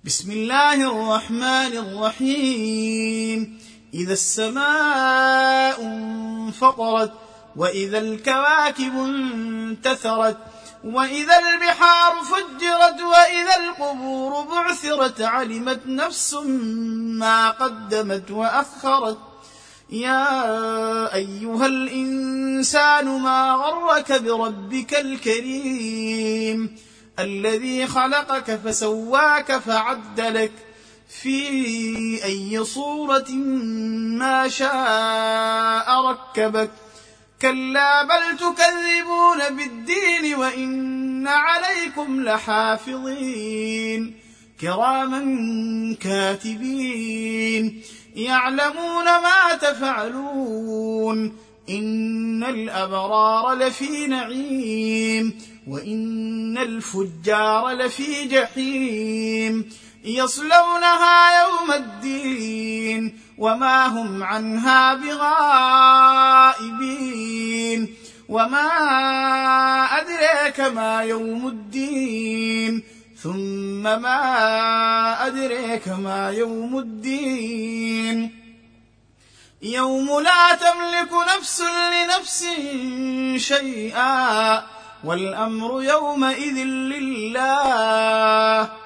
بسم الله الرحمن الرحيم. إذا السماء انفطرت، وإذا الكواكب انتثرت، وإذا البحار فجرت، وإذا القبور بعثرت، علمت نفس ما قدمت وأخرت. يا أيها الإنسان ما غرك بربك الكريم الذي خلقك فسواك فعدلك في أي صورة ما شاء ركبك. كلا بل تكذبون بالدين وإن عليكم لحافظين كراما كاتبين يعلمون ما تفعلون. إن الأبرار لفي نعيم وإن الفجار لفي جحيم يصلونها يوم الدين وما هم عنها بغائبين. وما أدريك ما يوم الدين ثم ما أدريك ما يوم الدين يوم لا تملك نفس لنفس شيئا والأمر يومئذ لله.